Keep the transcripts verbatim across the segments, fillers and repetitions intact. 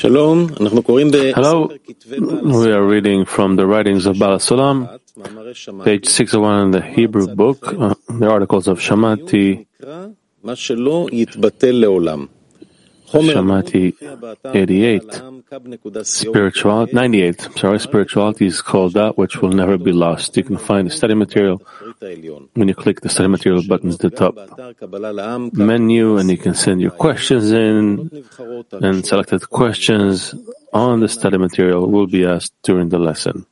Hello, we are reading from the writings of Baal Sulam, page six oh one in the Hebrew book, uh, the articles of Shamati, Shamati eighty-eight, spirituality, ninety-eight, sorry, spirituality is called that which will never be lost. You can find the study material when you click the study material buttons at the top menu, and you can send your questions in, and selected questions on the study material will be asked during the lesson.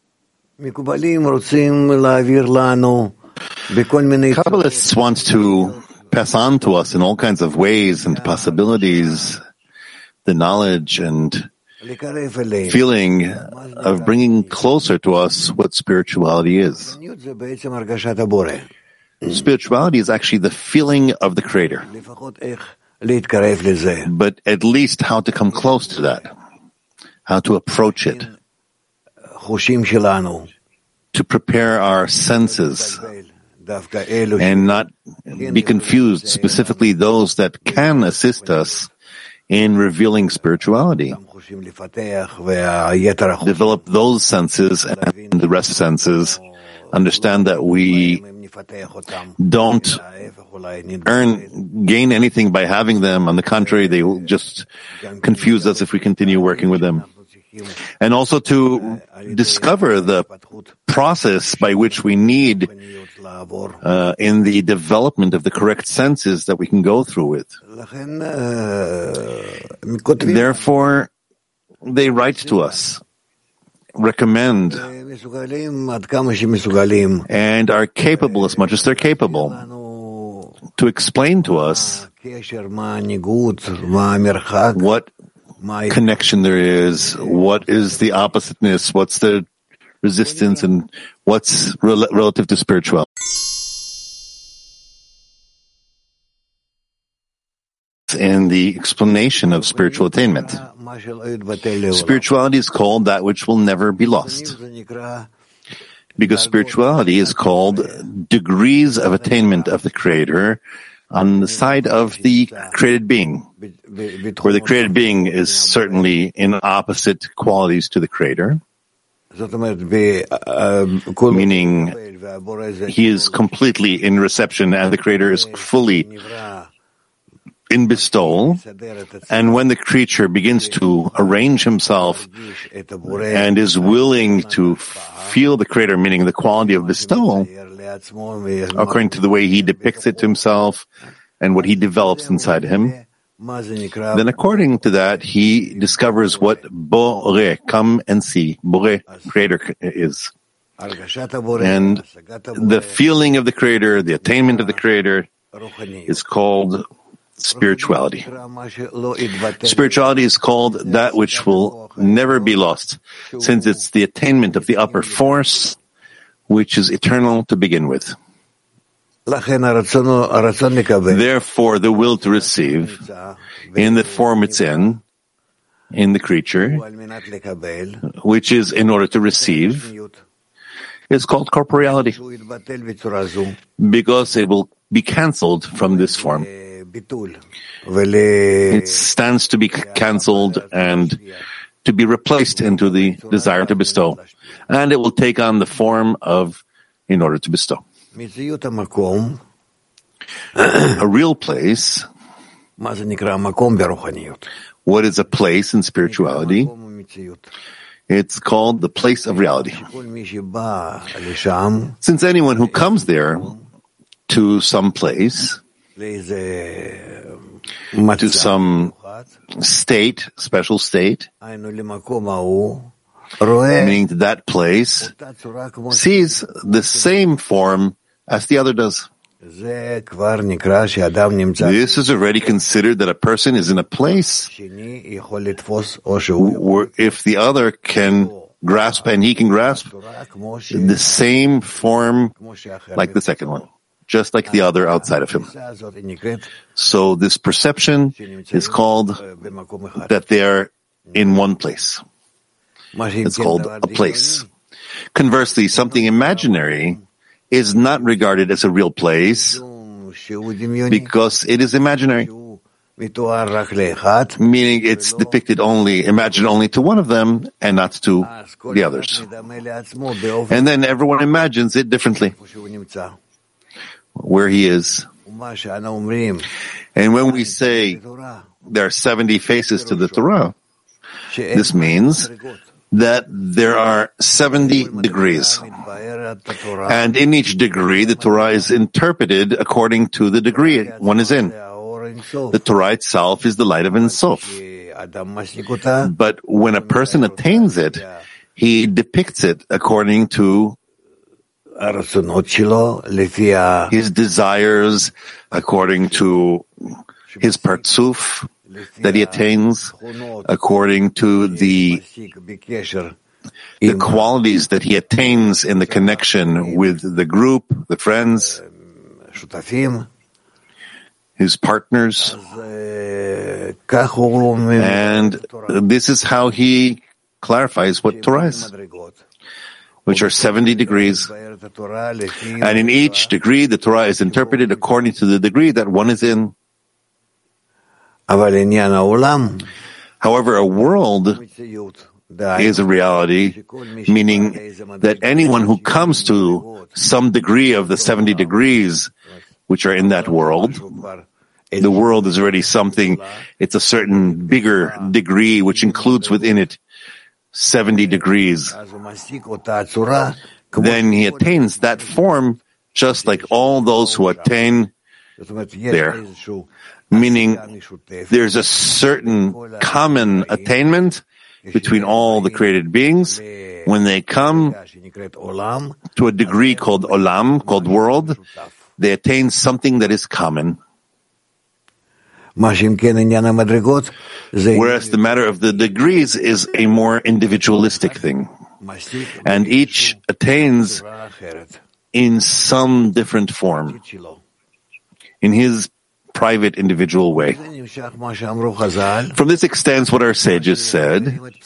Kabbalists want to pass on to us in all kinds of ways and possibilities the knowledge and feeling of bringing closer to us what spirituality is. Spirituality is actually the feeling of the Creator, but at least how to come close to that, how to approach it, to prepare our senses and not be confused, specifically those that can assist us in revealing spirituality. Develop those senses and the rest senses. Understand that we don't earn, gain anything by having them. On the contrary, they will just confuse us if we continue working with them. And also to discover the process by which we need uh, in the development of the correct senses that we can go through with. Therefore, they write to us, recommend, and are capable as much as they're capable to explain to us what connection there is, what is the oppositeness, what's the resistance, and what's rel- relative to spirituality. In the explanation of spiritual attainment, spirituality is called that which will never be lost, because spirituality is called degrees of attainment of the Creator on the side of the created being, where the created being is certainly in opposite qualities to the Creator, meaning he is completely in reception and the Creator is fully in bestowal. And when the creature begins to arrange himself and is willing to feel the Creator, meaning the quality of bestowal, according to the way he depicts it to himself and what he develops inside him, then according to that, he discovers what Boreh, come and see, Boreh, Creator, is. And the feeling of the Creator, the attainment of the Creator, is called spirituality. Spirituality is called that which will never be lost, since it's the attainment of the upper force, which is eternal to begin with. Therefore, the will to receive, in the form it's in, in the creature, which is in order to receive, is called corporeality, because it will be cancelled from this form. It stands to be cancelled and to be replaced into the desire to bestow. And it will take on the form of in order to bestow. A real place. What is a place in spirituality? It's called the place of reality. Since anyone who comes there to some place, to some state, special state, meaning that place sees the same form as the other does. This is already considered that a person is in a place where if the other can grasp and he can grasp the same form like the second one, just like the other outside of him. So this perception is called that they are in one place. It's called a place. Conversely, something imaginary is not regarded as a real place because it is imaginary. meaning it's depicted only, imagined only to one of them and not to the others. And then everyone imagines it differently, where he is. And when we say there are seventy faces to the Torah, this means that there are seventy degrees. And in each degree, the Torah is interpreted according to the degree one is in. The Torah itself is the light of Ein Sof. But when a person attains it, he depicts it according to his desires, according to his partzuf that he attains, according to the, the qualities that he attains in the connection with the group, the friends, his partners. And this is how he clarifies what Torah is, which are seventy degrees. And in each degree, the Torah is interpreted according to the degree that one is in. However, a world is a reality, meaning that anyone who comes to some degree of the seventy degrees which are in that world, the world is already something, it's a certain bigger degree which includes within it seventy degrees. Then he attains that form just like all those who attain there. Meaning there's a certain common attainment between all the created beings when they come to a degree called olam, called world. They attain something that is common. Whereas the matter of the degrees is a more individualistic thing. And each attains in some different form, in his private, individual way. From this extends what our sages said,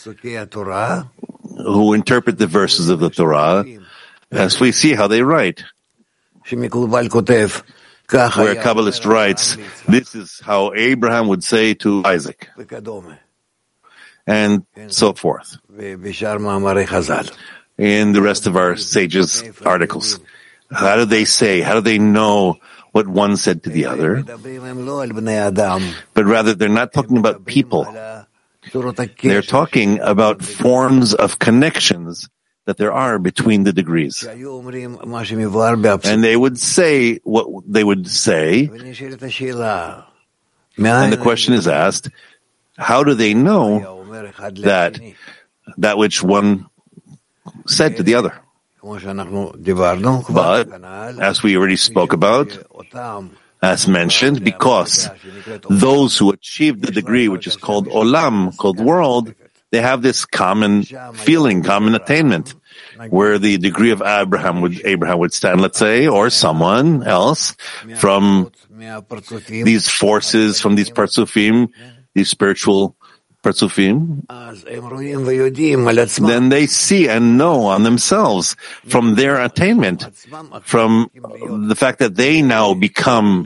who interpret the verses of the Torah, as we see how they write. Where a Kabbalist writes, this is how Abraham would say to Isaac, and so forth, in the rest of our sages' articles. How do they say, how do they know what one said to the other? But rather, they're not talking about people. They're talking about forms of connections that there are between the degrees. And they would say what they would say, and the question is asked, how do they know that that which one said to the other? But, as we already spoke about, as mentioned, because those who achieve the degree which is called olam, called world, they have this common feeling, common attainment, where the degree of Abraham would, Abraham would stand, let's say, or someone else from these forces, from these partzufim, these spiritual partzufim, then they see and know on themselves from their attainment, from the fact that they now become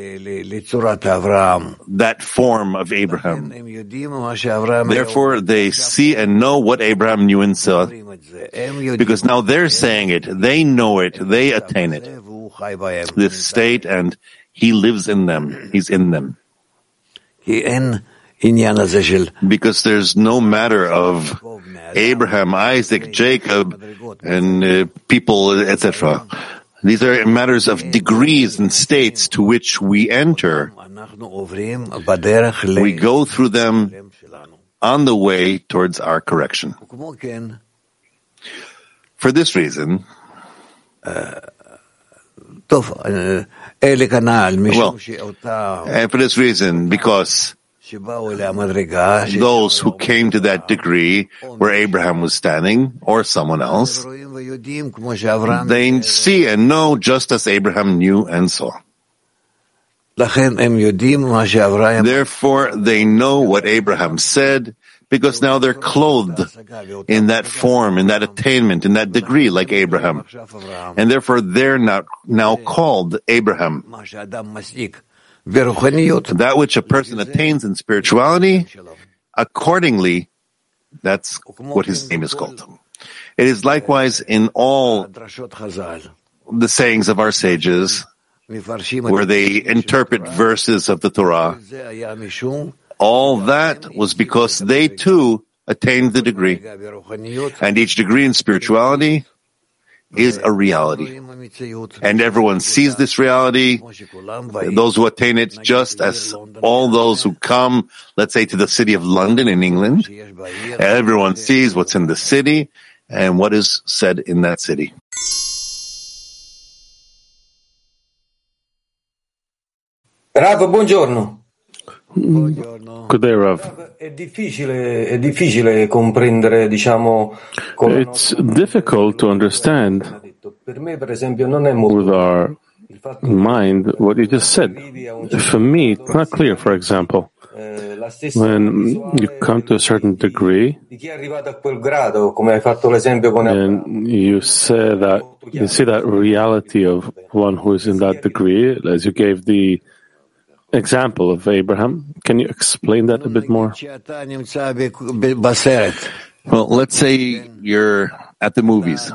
that form of Abraham. Therefore, they see and know what Abraham knew and saw, because now they're saying it, they know it, they attain it, this state, and he lives in them, he's in them. Because there's no matter of Abraham, Isaac, Jacob, and uh, people, et cetera. These are matters of degrees and states to which we enter. We go through them on the way towards our correction. For this reason, well, and for this reason, because those who came to that degree where Abraham was standing, or someone else, they see and know just as Abraham knew and saw. Therefore, they know what Abraham said, because now they're clothed in that form, in that attainment, in that degree like Abraham. And therefore, they're not now called Abraham. That which a person attains in spirituality, accordingly, that's what his name is called. It is likewise in all the sayings of our sages, where they interpret verses of the Torah. All that was because they too attained the degree. And each degree in spirituality is a reality. And everyone sees this reality, those who attain it, just as all those who come, let's say, to the city of London in England. Everyone sees what's in the city and what is said in that city. Rav, buongiorno. Good day, Rav. È difficile, è difficile comprendere, diciamo, It's difficult to understand per me, per esempio, non è molto with our mind what you just said. For me, it's not clear, for example, when you come to a certain degree and you say that you see that reality of one who is in that degree, as you gave the example of Abraham. Can you explain that a bit more? Well, let's say you're at the movies.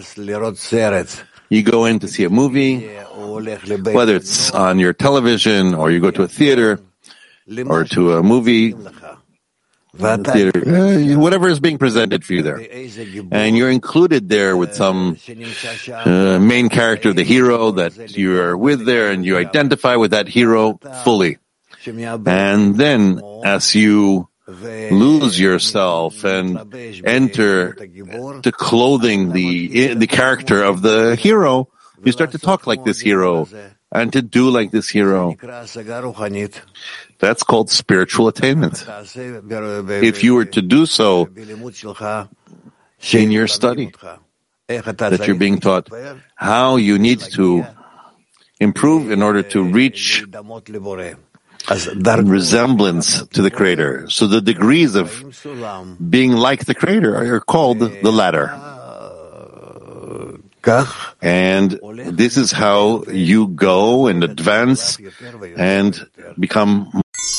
You go in to see a movie, whether it's on your television or you go to a theater or to a movie theater, uh, whatever is being presented for you there. And you're included there with some uh, main character, the hero that you are with there, and you identify with that hero fully. And then as you lose yourself and enter to clothing the the character of the hero, you start to talk like this hero and to do like this hero. That's called spiritual attainment. If you were to do so in your study, that you're being taught how you need to improve in order to reach resemblance to the Creator. So the degrees of being like the Creator are called the ladder. And this is how you go and advance and become.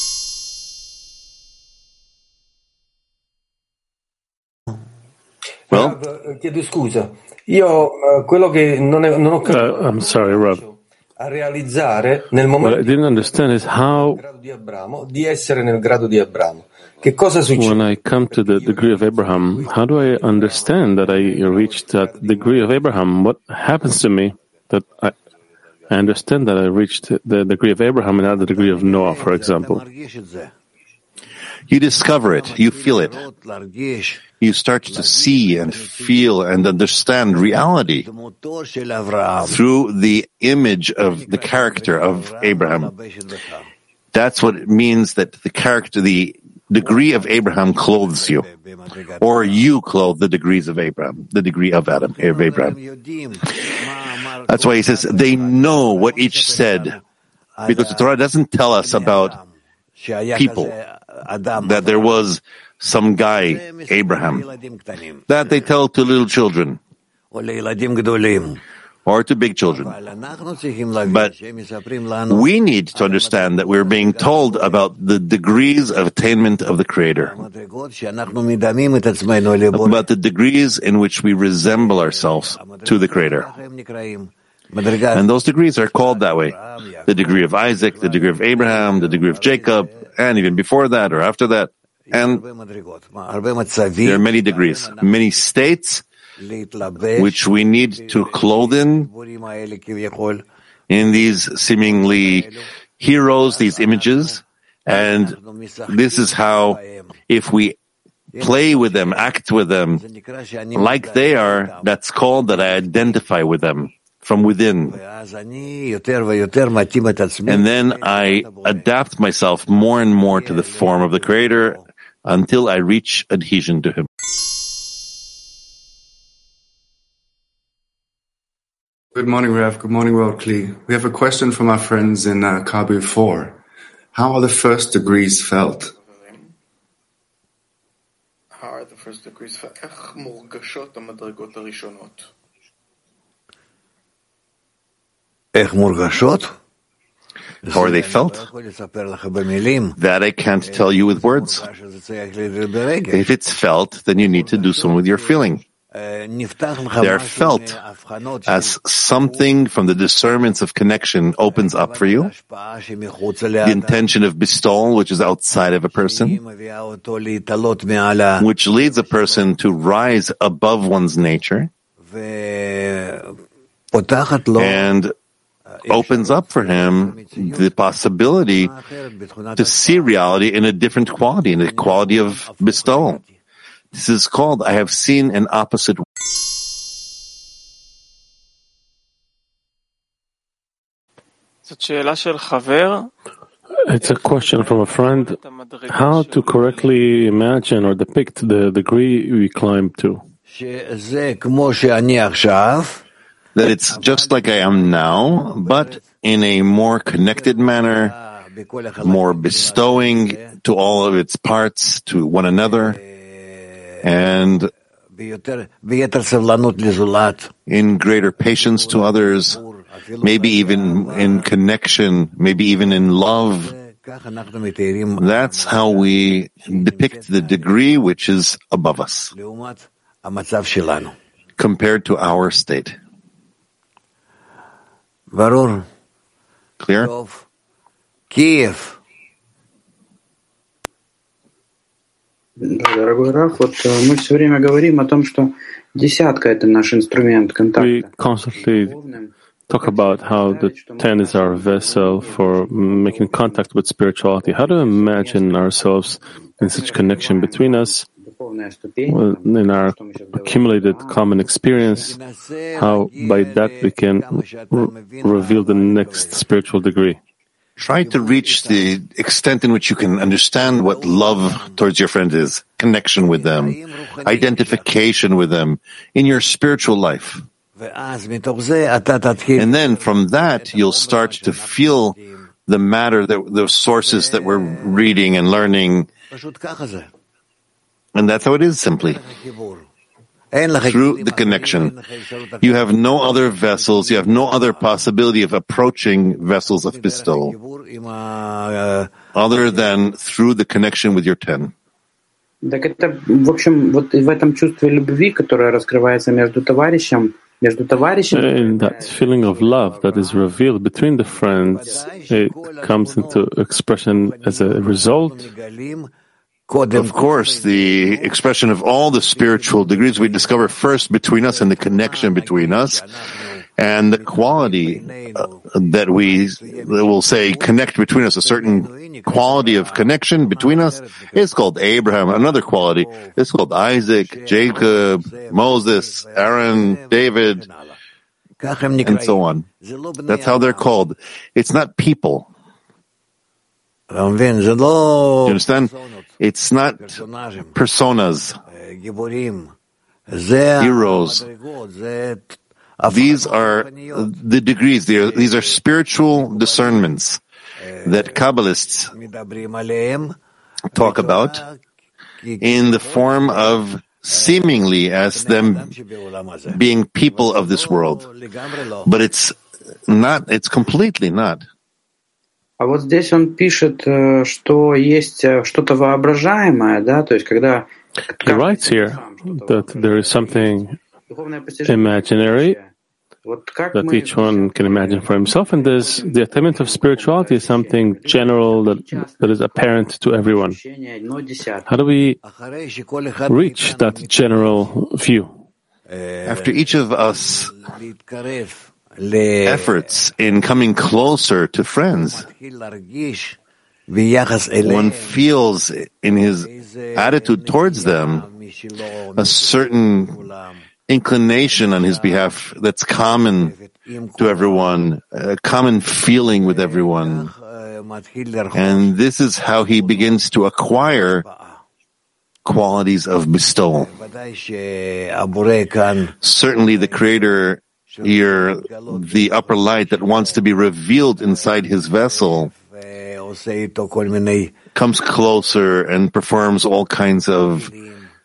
Well, chiedo scusa. Io quello che non ho capito. Uh, I'm sorry, Rob. A realizzare nel What I momento didn't understand is how, di Abramo, di essere nel grado di Abramo. Che cosa succede? when I come to the degree of Abraham, how do I understand that I reached that degree of Abraham? What happens to me that I, I understand that I reached the degree of Abraham and not the degree of Noah, for example? You discover it, you feel it. You start to see and feel and understand reality through the image of the character of Abraham. That's what it means, that the character, the degree of Abraham clothes you, or you clothe the degrees of Abraham, the degree of Adam, of Abraham. That's why he says they know what each said, because the Torah doesn't tell us about people, that there was some guy, Abraham, that they tell to little children or to big children. But we need to understand that we're being told about the degrees of attainment of the Creator, about the degrees in which we resemble ourselves to the Creator. And those degrees are called that way. The degree of Isaac, the degree of Abraham, the degree of Jacob, and even before that or after that. And there are many degrees, many states which we need to clothe in, in these seemingly heroes, these images. And this is how, if we play with them, act with them like they are, that's called that I identify with them from within. And then I adapt myself more and more to the form of the Creator until I reach adhesion to Him. Good morning, Rav. Good morning, World Kli. We have a question from our friends in uh, Kabul four. How are the first degrees felt? How are the first degrees felt? איך מורגשות המדרגות הראשונות? איך מורגשות? How are they felt? That I can't tell you with words. If it's felt, then you need to do something with your feeling. They are felt as something from the discernments of connection opens up for you, the intention of bestowal, which is outside of a person, which leads a person to rise above one's nature, and opens up for him the possibility to see reality in a different quality, in a quality of bestowal. This is called, I have seen an opposite. It's a question from a friend, how to correctly imagine or depict the degree we climb to. That it's just like I am now, but in a more connected manner, more bestowing to all of its parts, to one another, and in greater patience to others, maybe even in connection, maybe even in love. That's how we depict the degree which is above us, compared to our state. Clear? Kiev. Да, дорогой Раф, вот мы все время говорим о том, что десятка — это наш инструмент контакта. We constantly talk about how the ten is our vessel for making contact with spirituality. How to imagine ourselves in such connection between us, in our accumulated common experience, how by that we can re- reveal the next spiritual degree. Try to reach the extent in which you can understand what love towards your friend is, connection with them, identification with them in your spiritual life. And then from that, you'll start to feel the matter, that the sources that we're reading and learning. And that's how it is, simply. Through the connection. You have no other vessels, you have no other possibility of approaching vessels of bestowal other than through the connection with your ten. Так это, в общем, вот в этом чувстве любви, которое раскрывается между товарищем, между товарищем. In that feeling of love that is revealed between the friends, it comes into expression as a result. Of course, the expression of all the spiritual degrees we discover first between us and the connection between us, and the quality uh, that we that will say connect between us, a certain quality of connection between us is called Abraham. Another quality is called Isaac, Jacob, Moses, Aaron, David, and so on. That's how they're called. It's not people. You understand? It's not personas, heroes. These are the degrees. These are spiritual discernments that Kabbalists talk about in the form of seemingly as them being people of this world. But it's not, it's completely not. А вот здесь он пишет, что есть что-то воображаемое, да, то есть когда... He writes here that there is something imaginary that each one can imagine for himself, and there's the attainment of spirituality is something general that, that is apparent to everyone. How do we reach that general view? After each of us efforts in coming closer to friends, one feels in his attitude towards them a certain inclination on his behalf that's common to everyone, a common feeling with everyone. And this is how he begins to acquire qualities of bestowal. Certainly the Creator here, the upper light that wants to be revealed inside his vessel, comes closer and performs all kinds of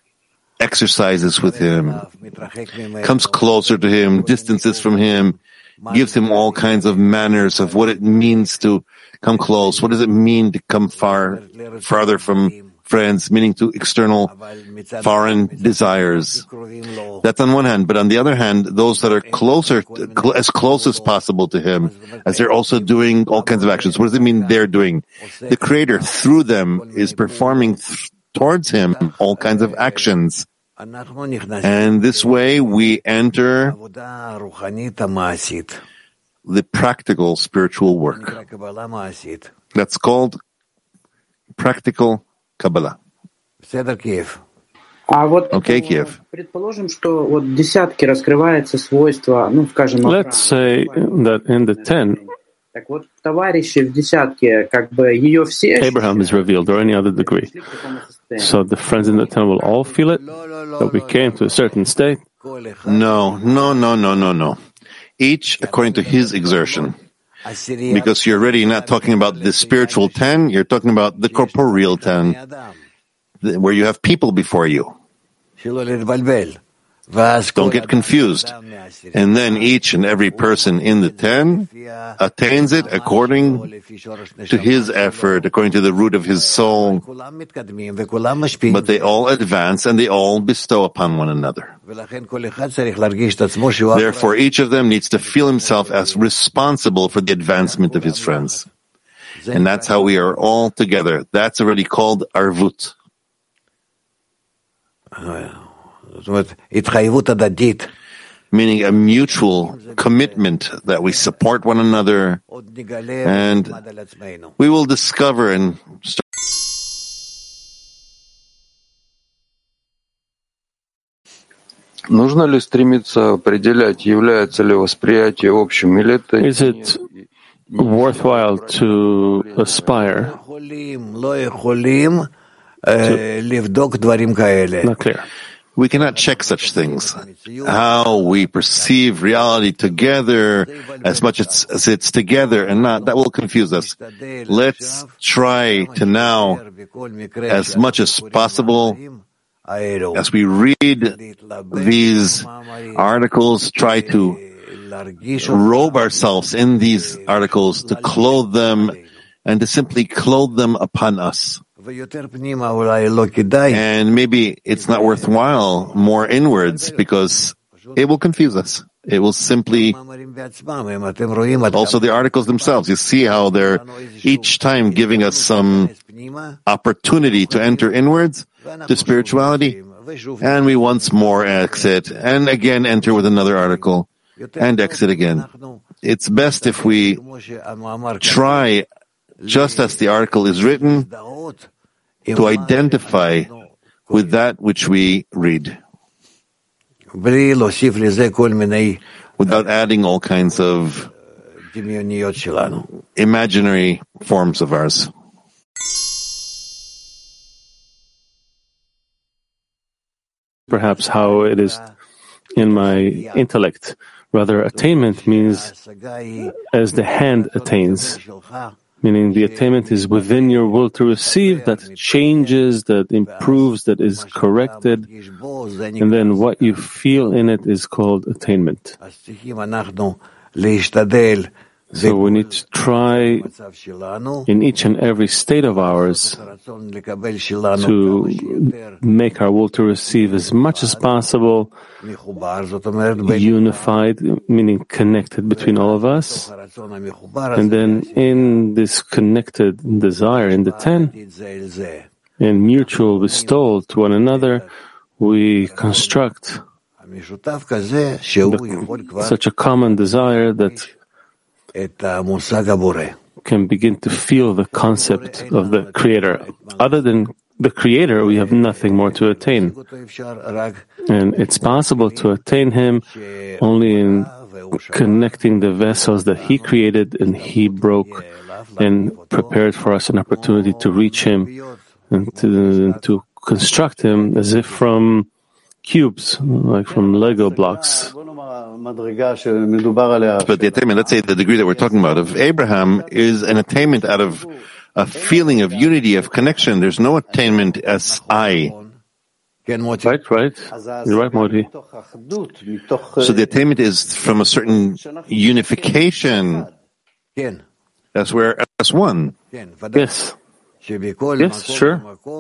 exercises with him, comes closer to him, distances from him, gives him all kinds of manners of what it means to come close. What does it mean to come far, farther from friends, meaning to external foreign desires. That's on one hand. But on the other hand, those that are closer, as close as possible to him, as they're also doing all kinds of actions. What does it mean they're doing? The Creator, through them, is performing th- towards him all kinds of actions. And this way we enter the practical spiritual work. That's called practical Kabbalah. А вот okay, Kiev. Предположим, что вот в десятке раскрывается свойство, ну, скажем, Let's say that in the ten, так вот, товарищи в десятке, как бы ее все... Abraham is revealed, or any other degree. So the friends in the ten will all feel it, but we came to a certain state. No, no, no, no, no, no. Each according to his exertion. Because you're already not talking about the spiritual ten, you're talking about the corporeal ten, where you have people before you. Don't get confused. And then each and every person in the ten attains it according to his effort, according to the root of his soul. But they all advance and they all bestow upon one another. Therefore, each of them needs to feel himself as responsible for the advancement of his friends. And that's how we are all together. That's already called arvut. Meaning a mutual commitment that we support one another, and we will discover and start. Нужно ли стремиться определять, является ли восприятие общим, или это... Is it worthwhile to aspire? To... Not clear. We cannot check such things. How we perceive reality together, as much as, as it's together and not, that will confuse us. Let's try to now, as much as possible, as we read these articles, try to robe ourselves in these articles, to clothe them, and to simply clothe them upon us. And maybe it's not worthwhile more inwards, because it will confuse us. It will simply, also the articles themselves, you see how they're each time giving us some opportunity to enter inwards to spirituality, and we once more exit, and again enter with another article, and exit again. It's best if we try, just as the article is written, to identify with that which we read, without adding all kinds of imaginary forms of ours. Perhaps how it is in my intellect. Rather, attainment means as the hand attains, meaning the attainment is within your will to receive, that changes, that improves, that is corrected, and then what you feel in it is called attainment. So we need to try in each and every state of ours to make our will to receive as much as possible unified, meaning connected between all of us. And then in this connected desire, in the ten, in mutual bestowal to one another, we construct the, such a common desire that can begin to feel the concept of the Creator. Other than the Creator, we have nothing more to attain. And it's possible to attain Him only in connecting the vessels that He created and He broke and prepared for us an opportunity to reach Him and to, to construct Him as if from cubes, like from Lego blocks. But the attainment, let's say the degree that we're talking about of Abraham, is an attainment out of a feeling of unity, of connection. There's no attainment as I. Right, right. You're right, Modi. So the attainment is from a certain unification. That's where that's one. Yes. Yes, sure.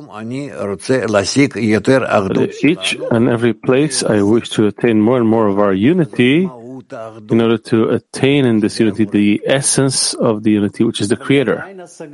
But at each and every place, I wish to attain more and more of our unity in order to attain in this unity the essence of the unity, which is the Creator.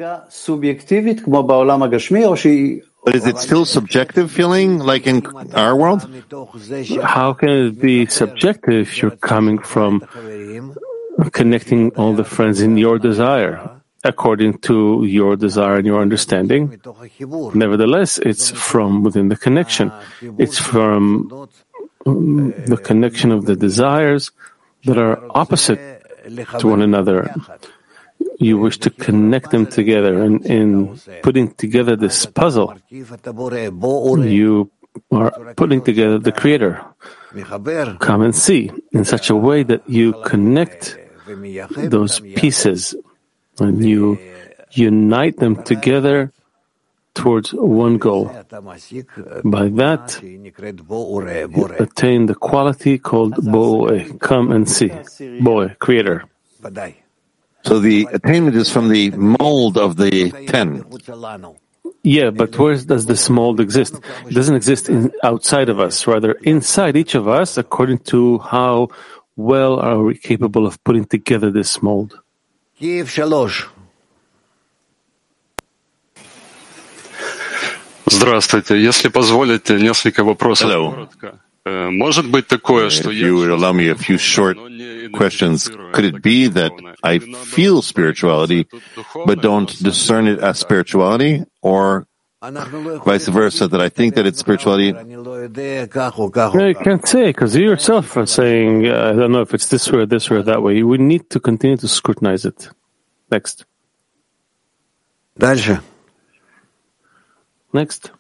But is it still subjective feeling like in our world? How can it be subjective if you're coming from connecting all the friends in your desire, according to your desire and your understanding? Nevertheless, it's from within the connection. It's from the connection of the desires that are opposite to one another. You wish to connect them together, and in putting together this puzzle, you are putting together the Creator. Come and see, in such a way that you connect those pieces and you unite them together towards one goal. By that, you attain the quality called Bo'eh, come and see. Bo'eh, Creator. So the attainment is from the mold of the ten. Yeah, but where does this mold exist? It doesn't exist in, outside of us, rather inside each of us, according to how well are we capable of putting together this mold. Здравствуйте. Если позволите, несколько вопросов коротко. Может быть такое, что If you would allow me a few short questions, could it be that I feel spirituality but don't discern it as spirituality, or vice versa, that I think that it's spirituality? No, you can't say, because you yourself are saying, uh, I don't know if it's this way or this way or that way. We need to continue to scrutinize it. Next. Дальше. Next.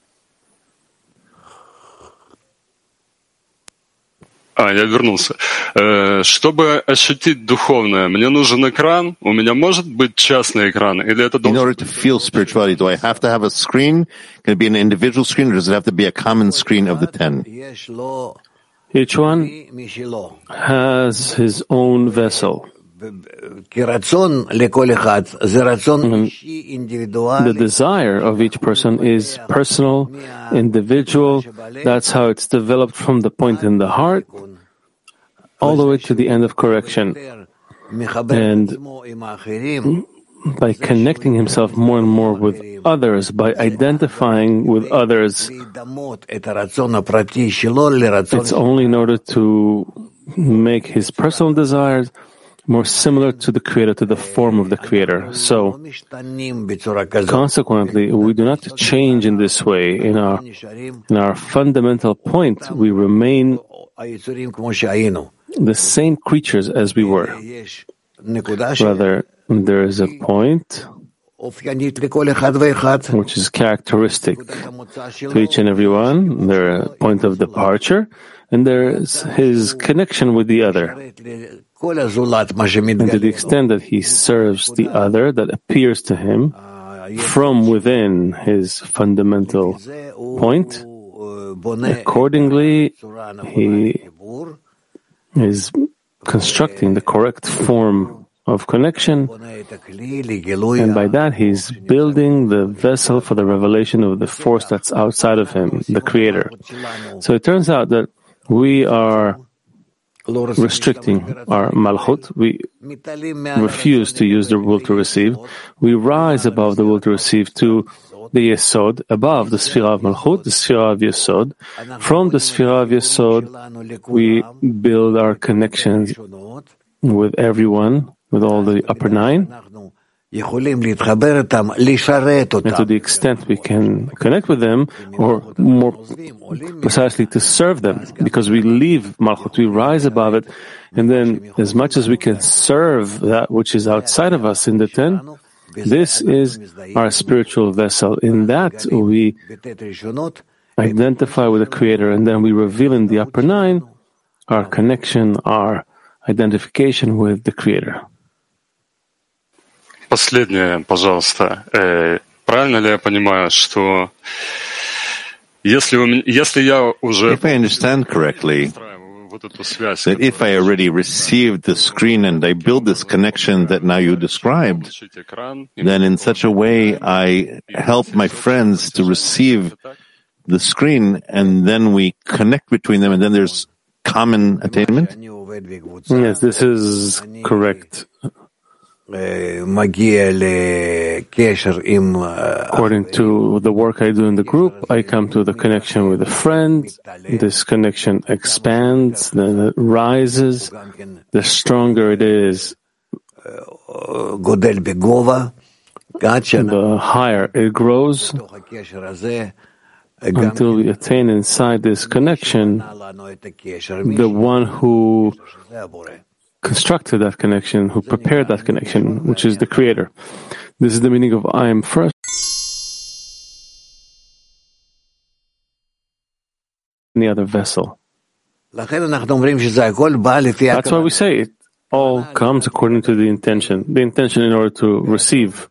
А, я вернулся. Чтобы ощутить духовное, мне нужен экран. У меня может быть частный экран, или это In order to feel spirituality, do I have to have a screen? Can it be an individual screen, or does it have to be a common screen of the ten? Each one has his own vessel. The desire of each person is personal, individual. That's how it's developed from the point in the heart all the way to the end of correction. And by connecting himself more and more with others, by identifying with others, it's only in order to make his personal desires more similar to the Creator, to the form of the Creator. So, consequently, we do not change in this way. In our, in our fundamental point, we remain the same creatures as we were. Rather, there is a point which is characteristic to each and every one. There's a point of departure, and there's his connection with the other. And to the extent that he serves the other that appears to him from within his fundamental point, accordingly, he is constructing the correct form of connection, and by that he's building the vessel for the revelation of the force that's outside of him, the Creator. So it turns out that we are restricting our malchut. We refuse to use the will to receive. We rise above the will to receive to the Yesod, above the Sphira of Malchut, the Sphira of Yesod. From the Sphira of Yesod, we build our connections with everyone, with all the upper nine. And to the extent we can connect with them, or more precisely to serve them, because we leave Malchut, we rise above it, and then as much as we can serve that which is outside of us in the ten, this is our spiritual vessel. In that we identify with the Creator, and then we reveal in the upper nine our connection, our identification with the Creator. Последнее, пожалуйста. Правильно ли я понимаю, что If I understand correctly, that if I already received the screen and I build this connection that now you described, then in such a way I help my friends to receive the screen, and then we connect between them, and then there's common attainment? Yes, this is correct. According to the work I do in the group, I come to the connection with a friend. This connection expands, then it rises. The stronger it is, the higher it grows, until we attain inside this connection the one who constructed that connection, who prepared that connection, which is the Creator. This is the meaning of I am first. Any other vessel. That's why we say it all comes according to the intention. The intention in order to receive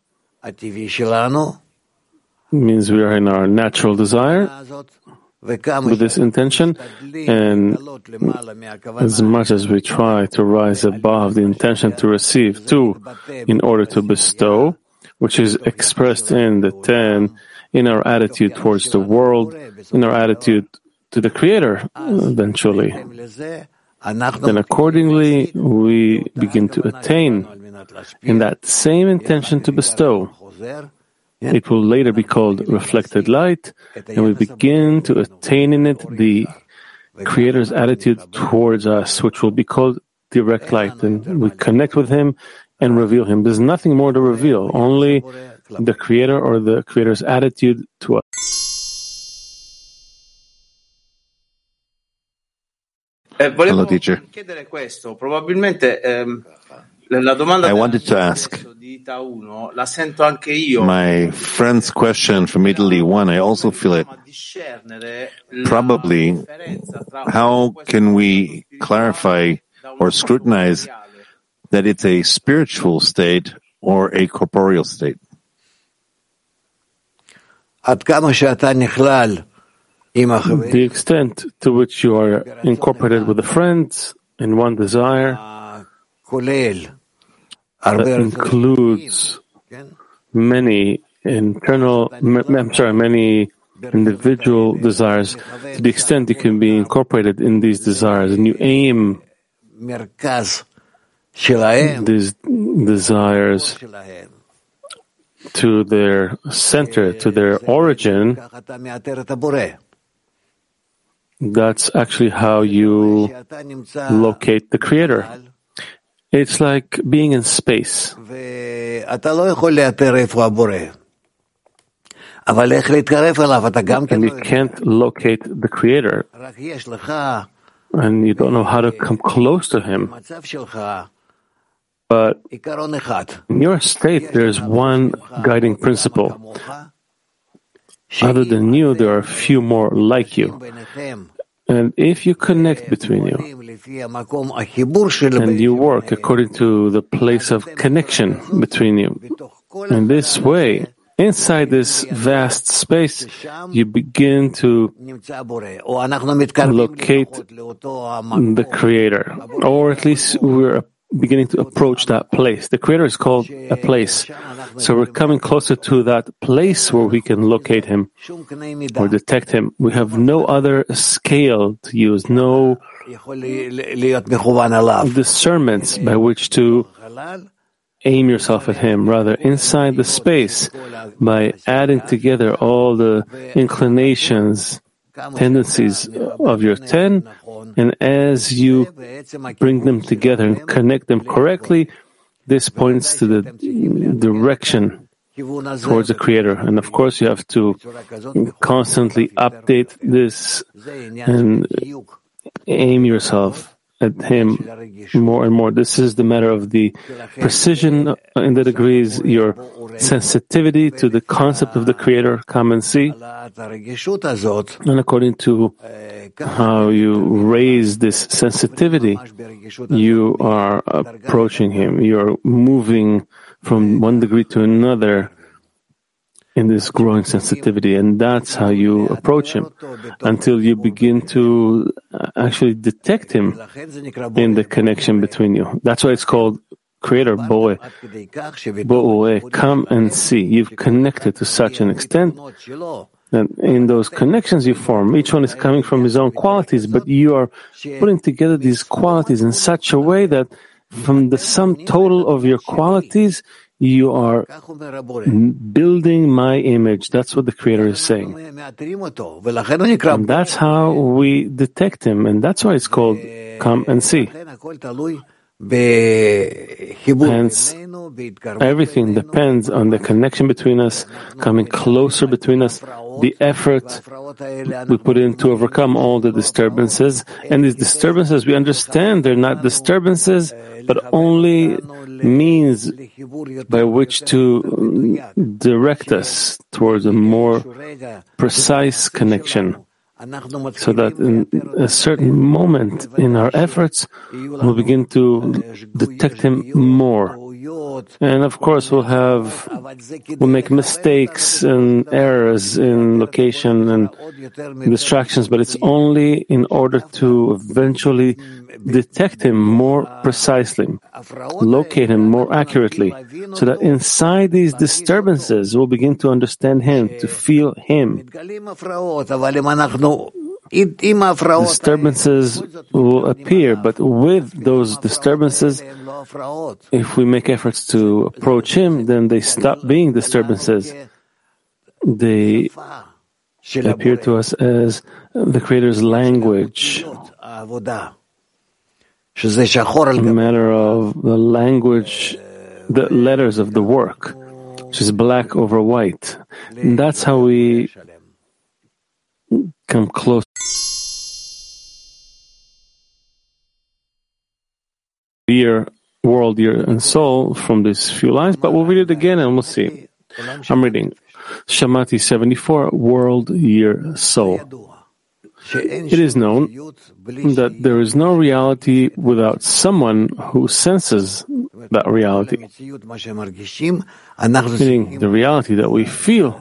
means we are in our natural desire with this intention, and as much as we try to rise above the intention to receive, two, in order to bestow, which is expressed in the ten, in our attitude towards the world, in our attitude to the Creator, eventually. Then accordingly, we begin to attain in that same intention to bestow. It will later be called reflected light, and we begin to attain in it the Creator's attitude towards us, which will be called direct light. And we connect with Him and reveal Him. There's nothing more to reveal, only the Creator or the Creator's attitude to us. Hello, teacher. I wanted to ask, my friend's question from Italy one, I also feel it. Probably, how can we clarify or scrutinize that it's a spiritual state or a corporeal state? The extent to which you are incorporated with the friends in one desire, that includes many internal, I'm sorry, many individual desires, to the extent you can be incorporated in these desires, and you aim these desires to their center, to their origin, that's actually how you locate the Creator. It's like being in space. And you can't locate the Creator. And you don't know how to come close to Him. But in your state, there's one guiding principle. Other than you, there are a few more like you. And if you connect between you, and you work according to the place of connection between you, in this way, inside this vast space, you begin to locate the Creator, or at least we're beginning to approach that place. The Creator is called a place. So we're coming closer to that place where we can locate Him or detect Him. We have no other scale to use, no discernments by which to aim yourself at Him. Rather, inside the space, by adding together all the inclinations, tendencies of your ten, and as you bring them together and connect them correctly, this points to the direction towards the Creator. And of course, you have to constantly update this and aim yourself at Him more and more. This is the matter of the precision in the degrees, your sensitivity to the concept of the Creator, come and see. And according to how you raise this sensitivity, you are approaching Him. You're moving from one degree to another in this growing sensitivity, and that's how you approach him until you begin to actually detect him in the connection between you. That's why it's called Creator, Boe. Boe, come and see. You've connected to such an extent that in those connections you form, each one is coming from his own qualities, but you are putting together these qualities in such a way that from the sum total of your qualities, you are building my image. That's what the Creator is saying. And that's how we detect him, and that's why it's called Come and See. Hence, everything depends on the connection between us, coming closer between us, the effort we put in to overcome all the disturbances. And these disturbances, we understand they're not disturbances, but only means by which to direct us towards a more precise connection, so that in a certain moment in our efforts, we'll begin to detect him more. And of course, we'll have, we'll make mistakes and errors in location and distractions, but it's only in order to eventually detect him more precisely, locate him more accurately, so that inside these disturbances, we'll begin to understand him, to feel him. Disturbances will appear, but with those disturbances, if we make efforts to approach him, then they stop being disturbances. They appear to us as the Creator's language, a matter of the language, the letters of the work, which is black over white. And that's how we come close. Year, world, year, and soul from these few lines, but we'll read it again and we'll see. I'm reading Shamati seventy-four, world, year, soul. It is known that there is no reality without someone who senses that reality, meaning the reality that we feel.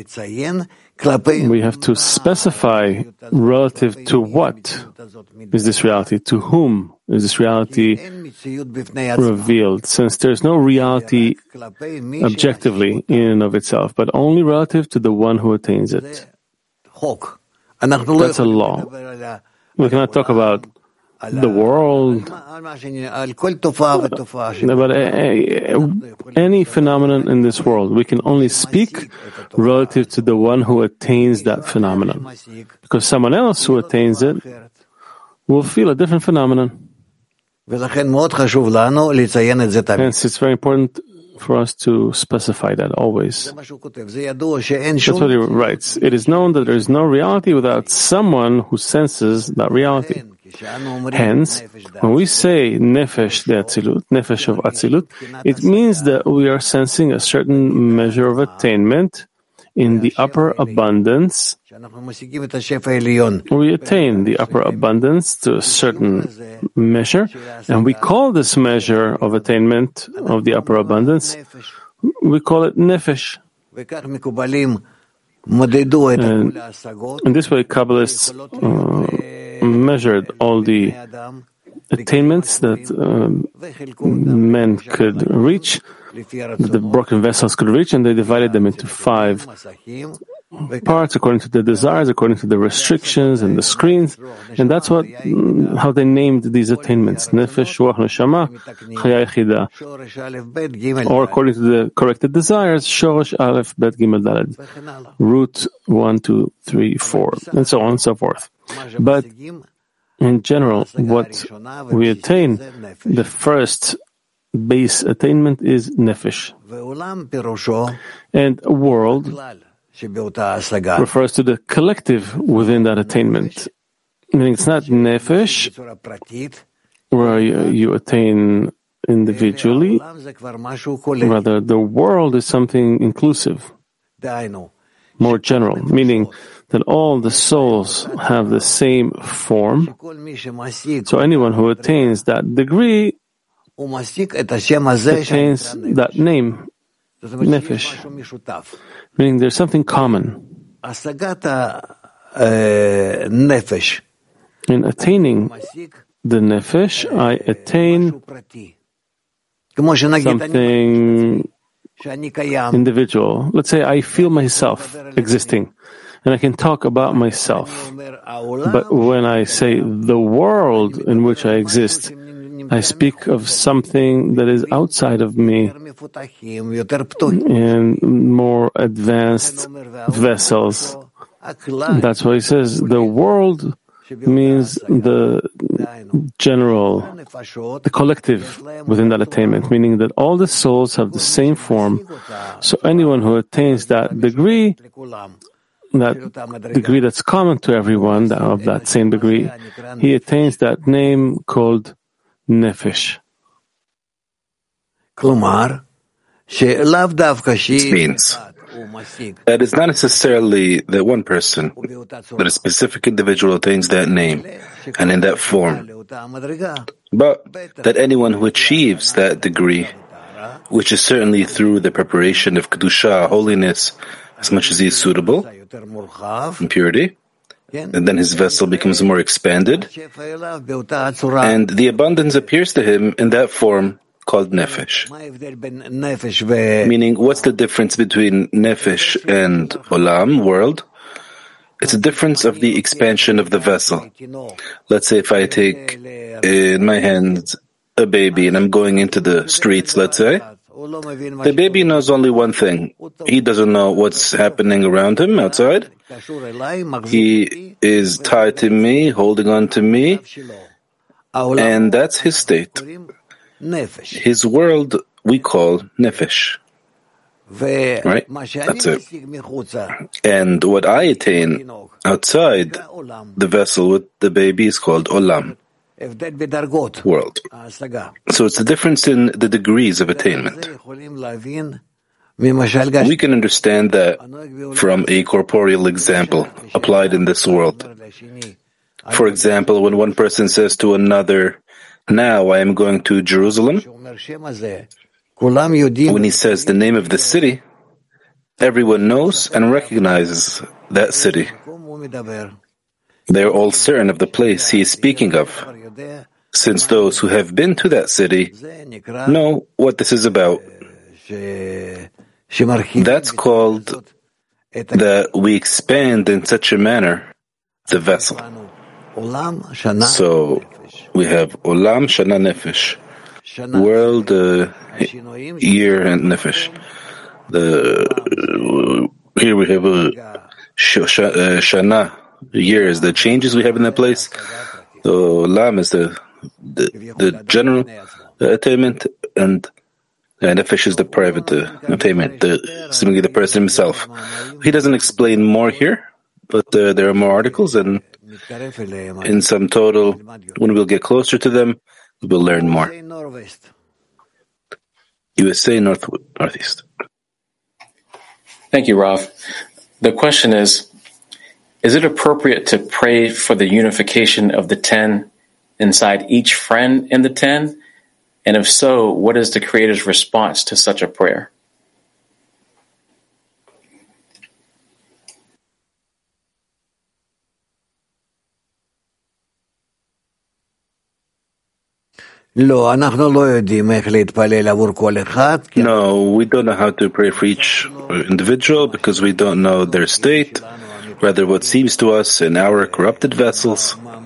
We have to specify relative to what is this reality, to whom is this reality revealed, since there's no reality objectively in and of itself, but only relative to the one who attains it. That's a law. We cannot talk about the world, about any phenomenon in this world. We can only speak relative to the one who attains that phenomenon, because someone else who attains it will feel a different phenomenon. Hence, it's very important for us to specify that always. That's what he writes. It is known that there is no reality without someone who senses that reality. Hence, when we say nefesh de atzilut, nefesh of atzilut, it means that we are sensing a certain measure of attainment in the upper abundance. We attain the upper abundance to a certain measure, and we call this measure of attainment of the upper abundance, we call it nefesh. And in this way, Kabbalists uh, measured all the attainments that uh, men could reach, that the broken vessels could reach, and they divided them into five parts according to the desires, according to the restrictions and the screens, and that's what how they named these attainments: nefesh, ruach, neshama, chaya yechida, or according to the corrected desires: shorosh, aleph, bet, gimel, daled, root one, two, three, four, and so on and so forth. But in general, what we attain, the first base attainment is nefesh, and world refers to the collective within that attainment. Meaning it's not nefesh, where you, you attain individually, rather the world is something inclusive, more general, meaning that all the souls have the same form. So anyone who attains that degree attains that name. nefesh, meaning there's something common. In attaining the nefesh, I attain something individual. Let's say I feel myself existing, and I can talk about myself. But when I say the world in which I exist, I speak of something that is outside of me in more advanced vessels. That's why he says the world means the general, the collective within that attainment, meaning that all the souls have the same form. So anyone who attains that degree, that degree that's common to everyone, of that same degree, he attains that name called nefesh. This means that it's not necessarily that one person, that a specific individual attains that name and in that form, but that anyone who achieves that degree, which is certainly through the preparation of kedusha, holiness, as much as he is suitable, in purity, and then his vessel becomes more expanded, and the abundance appears to him in that form called nefesh. Meaning, what's the difference between nefesh and olam, world? It's a difference of the expansion of the vessel. Let's say if I take in my hands a baby and I'm going into the streets, let's say, the baby knows only one thing. He doesn't know what's happening around him outside. He is tied to me, holding on to me, and that's his state. His world we call nefesh. Right? That's it. And what I attain outside the vessel with the baby is called olam, world. So it's the difference in the degrees of attainment. We can understand that from a corporeal example applied in this world. For example, when one person says to another, "Now I am going to Jerusalem," when he says the name of the city, everyone knows and recognizes that city. They are all certain of the place he is speaking of, since those who have been to that city know what this is about. That's called that we expand in such a manner the vessel. So we have Olam, Shana, Nefesh, world, uh, year, and Nefesh. The, here we have a Shana, years, the changes we have in that place. The Olam is the, the, the general attainment, and Uh, nefesh is the private uh, attainment, the, seemingly the person himself. He doesn't explain more here, but uh, there are more articles, and in sum total, when we'll get closer to them, we'll learn more. U S A North Northeast. Thank you, Rav. The question is, is it appropriate to pray for the unification of the ten inside each friend in the ten? And if so, what is the Creator's response to such a prayer? No, we don't know how to pray for each individual because we don't know their state, rather what seems to us in our corrupted vessels,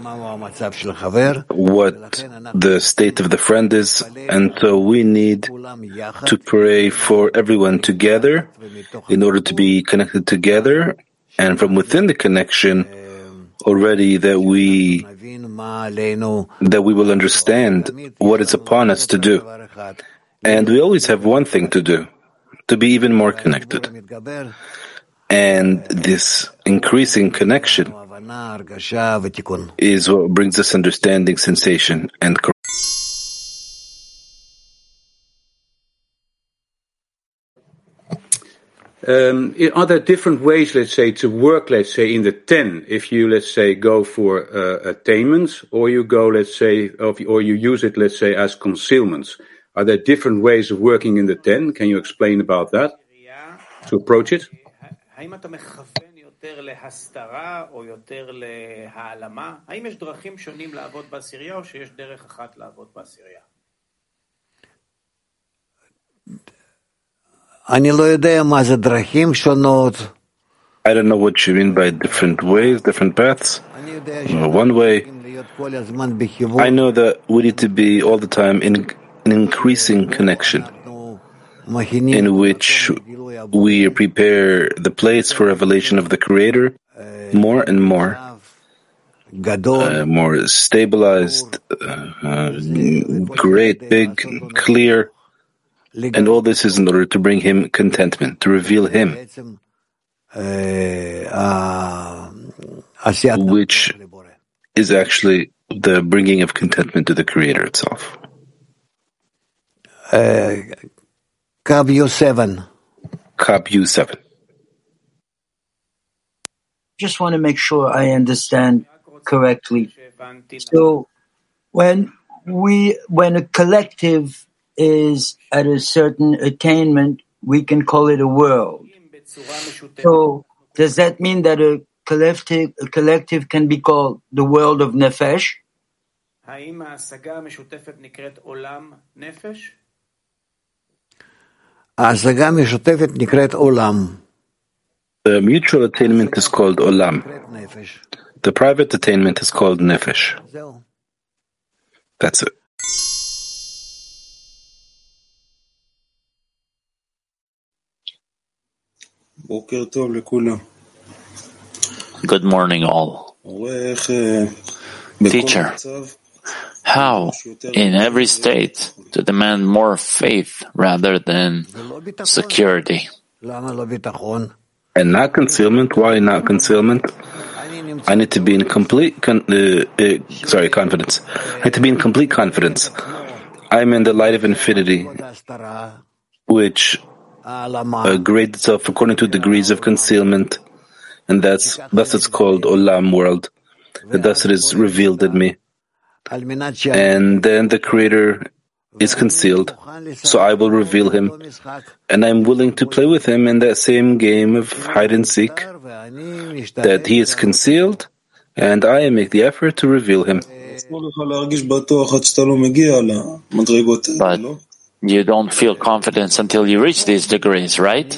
what the state of the friend is, and so we need to pray for everyone together in order to be connected together, and from within the connection already that we that we will understand what is upon us to do. And we always have one thing to do, to be even more connected. And this increasing connection is what brings us understanding, sensation, and correction. Um, are there different ways, let's say, to work, let's say, in the ten? If you, let's say, go for uh, attainments, or you go, let's say, or you use it, let's say, as concealments. Are there different ways of working in the ten? Can you explain about that? To approach it? להסתרה או יותר להעלמה? האם יש דרכים שונים לעבוד בעשירייה או שיש דרך אחת לעבוד בעשירייה? אני לא יודע מה זה דרכים שונות. I don't know what you mean by different ways, different paths. One way, I know that we need to be all the time in an increasing connection, in which we prepare the place for revelation of the Creator more and more, uh, more stabilized, uh, uh, great, big, clear, and all this is in order to bring Him contentment, to reveal Him, which is actually the bringing of contentment to the Creator itself. Uh, Kav seven. Kav seven. Just want to make sure I understand correctly. So, when we, when a collective is at a certain attainment, we can call it a world. So, does that mean that a collective, a collective can be called the world of Nefesh? The mutual attainment is called Olam. The private attainment is called Nefesh. That's it. Good morning, all. Teacher, how, in every state, to demand more faith rather than security? And not concealment. Why not concealment? I need to be in complete, con- uh, uh, sorry, confidence. I need to be in complete confidence. I'm in the light of infinity, which uh, grades itself according to degrees of concealment, and that's thus it's called Olam world. And thus it is revealed in me, and then the Creator is concealed, so I will reveal Him, and I'm willing to play with Him in that same game of hide and seek, that He is concealed, and I make the effort to reveal Him. But you don't feel confidence until you reach these degrees, right?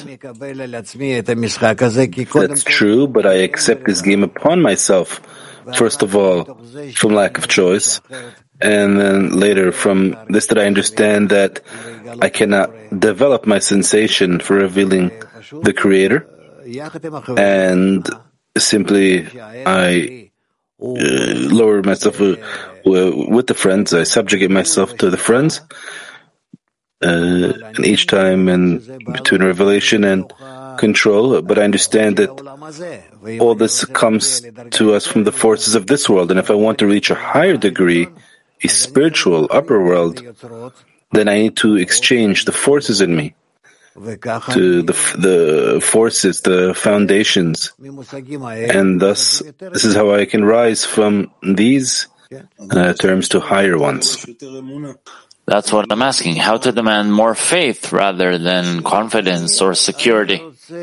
That's true, but I accept this game upon myself, first of all, from lack of choice, and then later from this that I understand that I cannot develop my sensation for revealing the Creator, and simply I uh, lower myself uh, with the friends, I subjugate myself to the friends, uh, and each time in between revelation and control, but I understand that all this comes to us from the forces of this world, and if I want to reach a higher degree, a spiritual upper world, then I need to exchange the forces in me to the the forces, the foundations, and thus this is how I can rise from these uh, terms to higher ones. That's what I'm asking. How to demand more faith rather than confidence or security?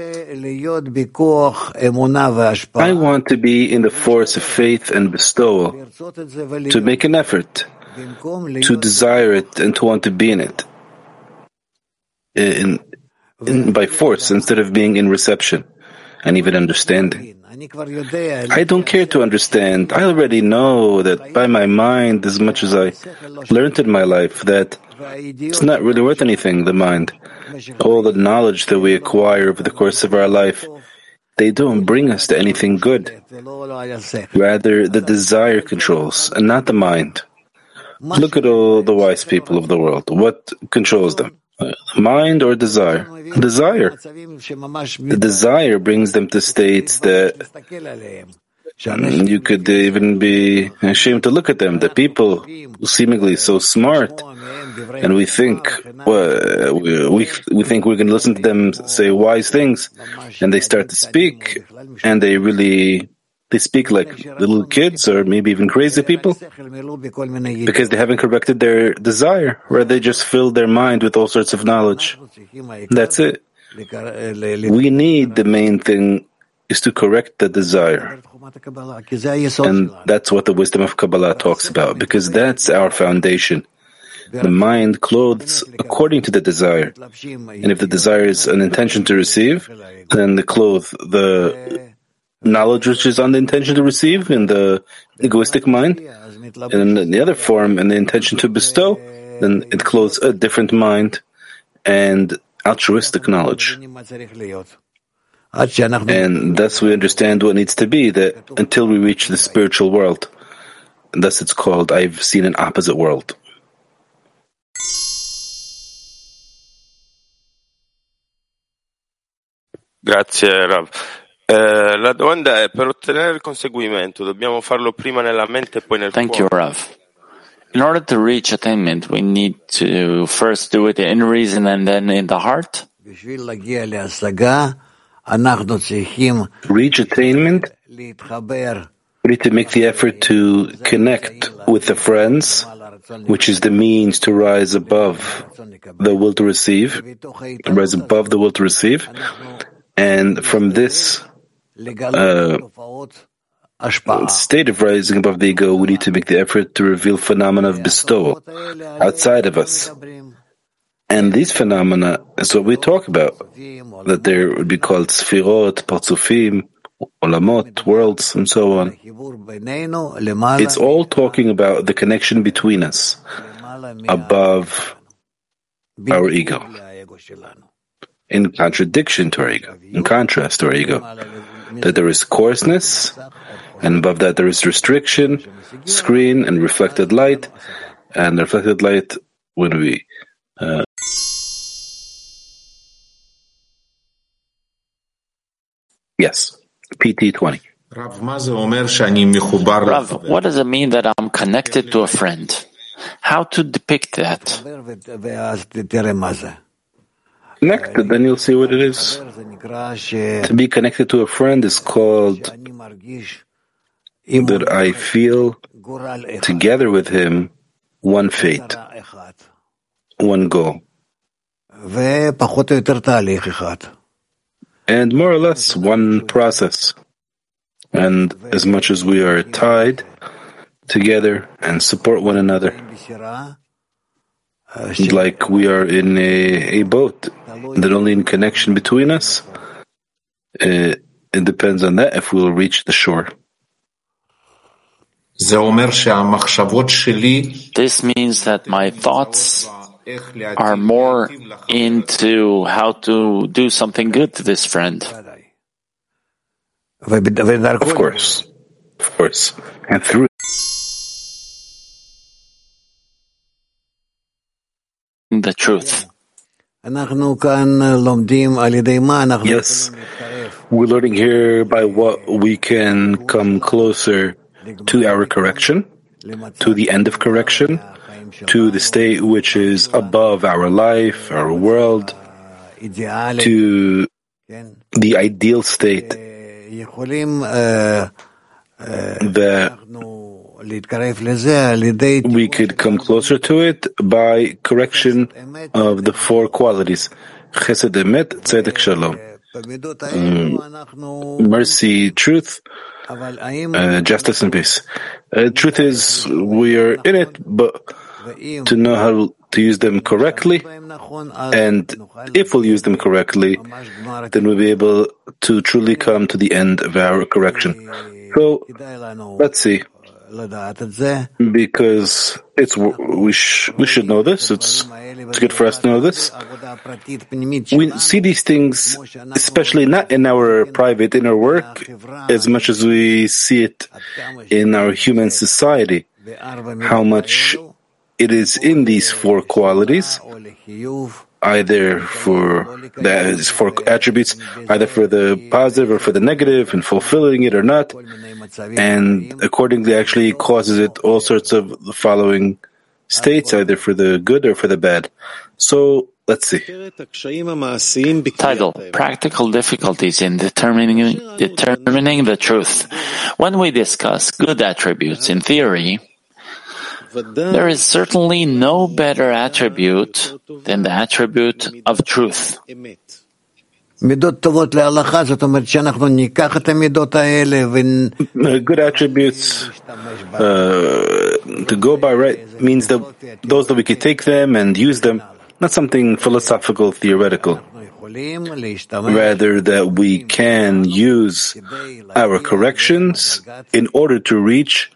I want to be in the force of faith and bestowal, to make an effort, to desire it and to want to be in it, in, in, by force instead of being in reception and even understanding. I don't care to understand. I already know that by my mind, as much as I learned in my life, that it's not really worth anything, the mind. All the knowledge that we acquire over the course of our life, they don't bring us to anything good. Rather, the desire controls, and not the mind. Look at all the wise people of the world. What controls them? Mind or desire? Desire. The desire brings them to states that you could even be ashamed to look at them. The people seemingly so smart, and we think well, we, we we think we can listen to them say wise things, and they start to speak, and they really They speak like little kids or maybe even crazy people because they haven't corrected their desire, where they just fill their mind with all sorts of knowledge. That's it. We need, the main thing is to correct the desire. And that's what the wisdom of Kabbalah talks about, because that's our foundation. The mind clothes according to the desire. And if the desire is an intention to receive, then they clothe the knowledge which is on the intention to receive in the egoistic mind. And in the other form, in the intention to bestow, then it clothes a different mind and altruistic knowledge. And thus we understand what needs to be, that until we reach the spiritual world. And thus it's called, I've seen an opposite world. Grazie Rav. Eh, la domanda è: per ottenere il conseguimento dobbiamo farlo prima nella mente e poi nel Thank you, cuore? Rav. In order to reach attainment, we need to first do it in reason and then in the heart? To reach attainment, we need to make the effort to connect with the friends, which is the means to rise above the will to receive, to rise above the will to receive. And from this uh, state of rising above the ego, we need to make the effort to reveal phenomena of bestowal outside of us. And these phenomena is what we talk about, that there would be called sfirot, parzufim, olamot, worlds, and so on. It's all talking about the connection between us, above our ego, in contradiction to our ego, in contrast to our ego, that there is coarseness, and above that there is restriction, screen, and reflected light, and the reflected light, when we uh, yes, P T twenty. Rav, what does it mean that I'm connected to a friend? How to depict that? Connected, then you'll see what it is. To be connected to a friend is called that I feel together with him one fate, one goal. And more or less one process. And as much as we are tied together and support one another, like we are in a, a boat, that only in connection between us, uh, it depends on that if we'll reach the shore. This means that my thoughts are more into how to do something good to this friend. Of course, of course, and through the truth. Yes, we're learning here by what we can come closer to our correction, to the end of correction, to the state which is above our life, our world, to the ideal state that we could come closer to it by correction of the four qualities: Chesed, Emet, Tzedek, Shalom, um, mercy, truth, uh, justice, and peace. Uh, truth is, we are in it, but to know how to use them correctly, and if we'll use them correctly, then we'll be able to truly come to the end of our correction. So, let's see. Because it's we sh, we should know this. It's it's good for us to know this. We see these things, especially not in our private inner work, as much as we see it in our human society. How much it is in these four qualities, either for the four attributes, either for the positive or for the negative, and fulfilling it or not, and accordingly actually causes it all sorts of the following states, either for the good or for the bad. So Let's see. Title: Practical difficulties in determining determining the truth. When we discuss good attributes in theory, there is certainly no better attribute than the attribute of truth. Good attributes uh, to go by right means that those that we could take them and use them, not something philosophical, theoretical. Rather, that we can use our corrections in order to reach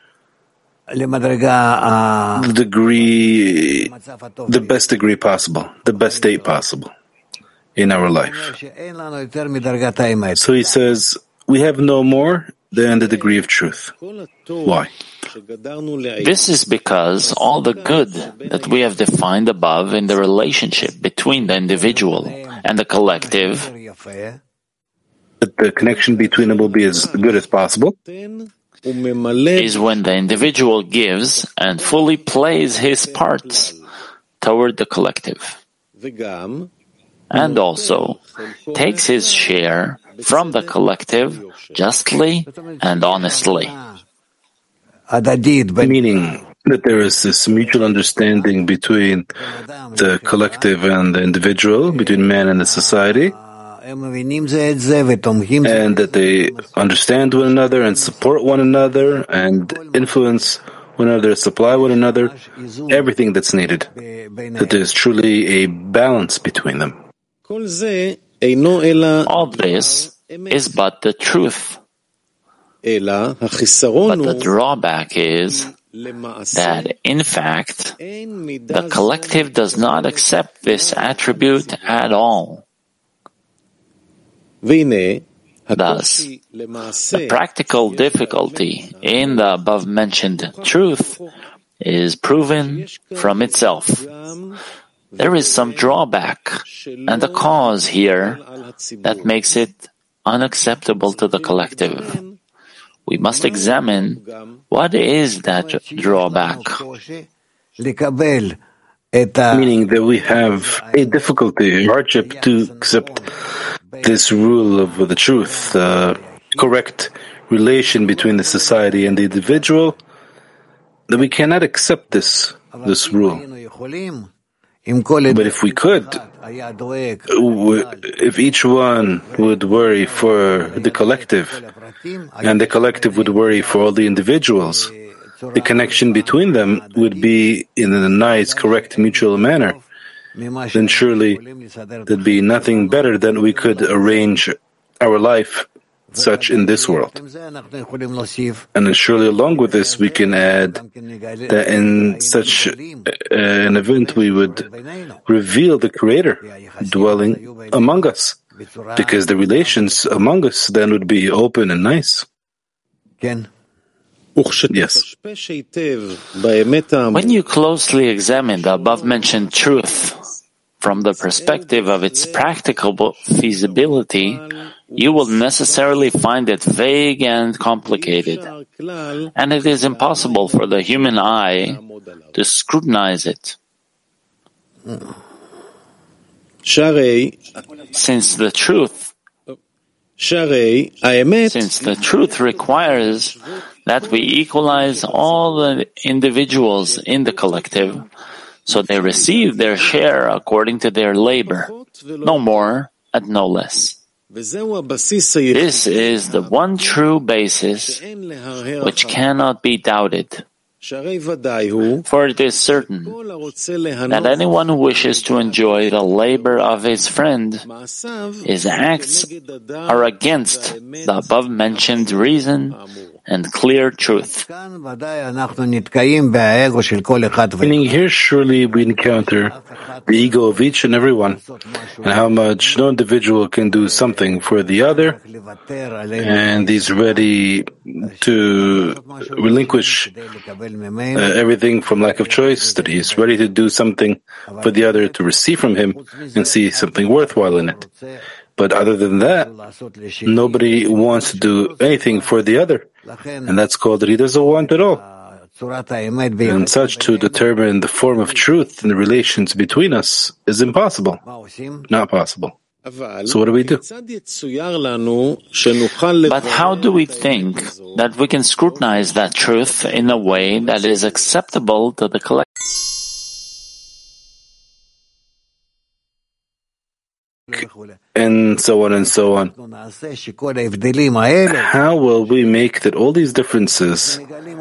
the degree, the best degree possible, the best state possible in our life. So he says, we have no more than the degree of truth. Why? This is because all the good that we have defined above in the relationship between the individual and the collective, that the connection between them will be as good as possible, is when the individual gives and fully plays his parts toward the collective, and also takes his share from the collective justly and honestly. Meaning that there is this mutual understanding between the collective and the individual, between man and the society, and that they understand one another and support one another and influence one another, supply one another, everything that's needed, that there's truly a balance between them. All this is but the truth. But the drawback is that, in fact, the collective does not accept this attribute at all. Thus, the practical difficulty in the above-mentioned truth is proven from itself. There is some drawback and a cause here that makes it unacceptable to the collective. We must examine what is that drawback. Meaning that we have a difficulty, a hardship to accept this rule of the truth, the correct relation between the society and the individual, that we cannot accept this, this rule. But if we could, if each one would worry for the collective, and the collective would worry for all the individuals, the connection between them would be in a nice, correct, mutual manner, then surely there'd be nothing better than we could arrange our life such in this world. And then surely along with this we can add that in such an event we would reveal the Creator dwelling among us, because the relations among us then would be open and nice. Yes. When you closely examine the above-mentioned truth from the perspective of its practicable feasibility, you will necessarily find it vague and complicated, and it is impossible for the human eye to scrutinize it. Since the truth, since the truth requires that we equalize all the individuals in the collective, so they receive their share according to their labor, no more and no less. This is the one true basis which cannot be doubted. For it is certain that anyone who wishes to enjoy the labor of his friend, his acts are against the above-mentioned reason and clear truth. Meaning here surely we encounter the ego of each and every one, and how much no individual can do something for the other, and he's ready to relinquish uh, everything from lack of choice, that he's ready to do something for the other to receive from him and see something worthwhile in it. But other than that, nobody wants to do anything for the other. And that's called that he doesn't want at all. And such to determine the form of truth in the relations between us is impossible, not possible. So what do we do? But how do we think that we can scrutinize that truth in a way that is acceptable to the collective? And so on and so on. How will we make that all these differences,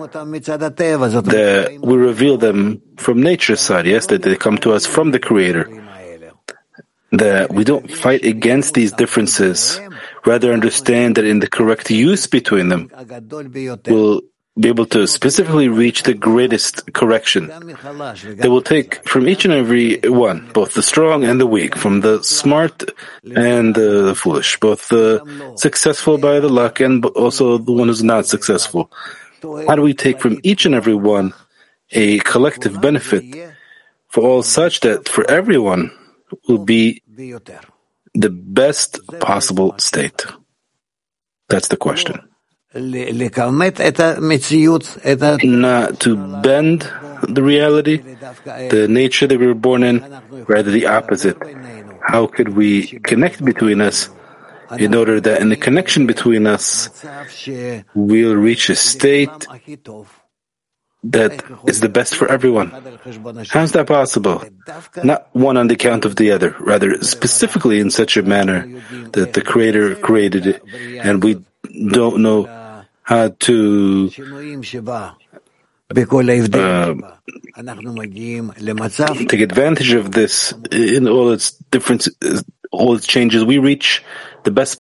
that we reveal them from nature's side, yes, that they come to us from the Creator, that we don't fight against these differences, rather understand that in the correct use between them, we'll be able to specifically reach the greatest correction. They will take from each and every one, both the strong and the weak, from the smart and the foolish, both the successful by the luck and also the one who's not successful. How do we take from each and every one a collective benefit for all such that for everyone will be the best possible state? That's the question. Not to bend the reality, the nature that we were born in, rather the opposite. How could we connect between us in order that in the connection between us we'll reach a state that is the best for everyone? How's that possible? Not one on the account of the other, rather specifically in such a manner that the Creator created it, and we don't know how to uh, take advantage of this in all its different, all its changes. We reach the best.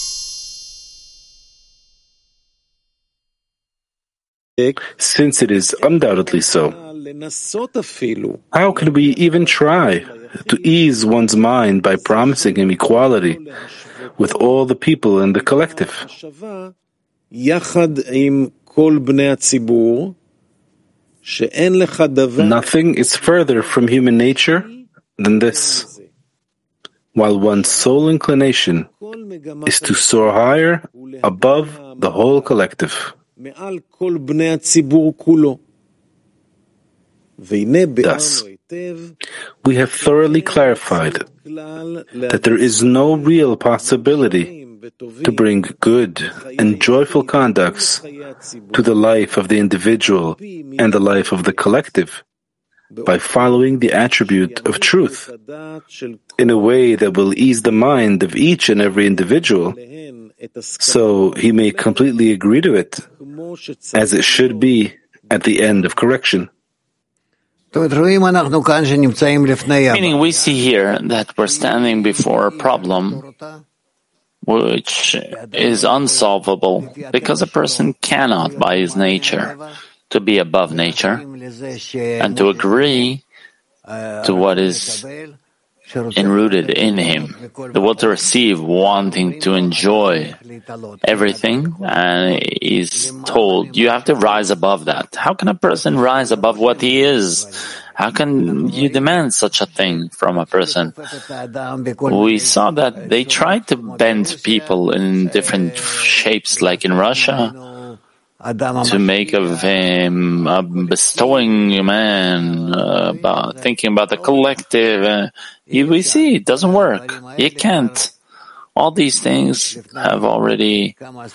Since it is undoubtedly so, how can we even try to ease one's mind by promising him equality with all the people in the collective? Nothing is further from human nature than this. While one's sole inclination is to soar higher above the whole collective. Thus, we have thoroughly clarified that there is no real possibility to bring good and joyful conducts to the life of the individual and the life of the collective by following the attribute of truth in a way that will ease the mind of each and every individual so he may completely agree to it as it should be at the end of correction. Meaning we see here that we're standing before a problem which is unsolvable because a person cannot, by his nature, to be above nature and to agree to what is enrooted in him, the will to receive, wanting to enjoy everything, and is told, you have to rise above that. How can a person rise above what he is? How can you demand such a thing from a person? We saw that they tried to bend people in different shapes, like in Russia, to make of him a bestowing man, uh, about thinking about the collective. Uh, we see it doesn't work. You can't. All these things have already uh,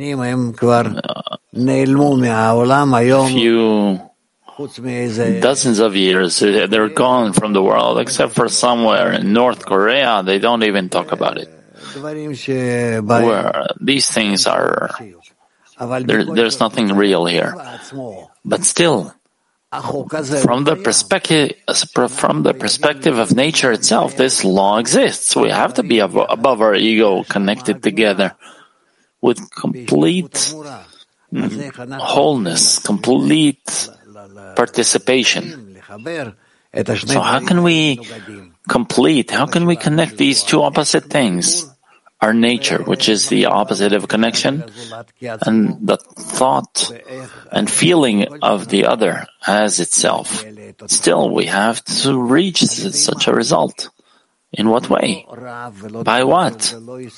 few dozens of years. They're gone from the world, except for somewhere in North Korea. They don't even talk about it. Where these things are, there, there's nothing real here. But still, from the perspective from the perspective of nature itself, this law exists. We have to be above our ego, connected together with complete wholeness, complete participation. So how can we complete, how can we connect these two opposite things? Our nature, which is the opposite of connection, and the thought and feeling of the other as itself. Still, we have to reach such a result In what way? By what?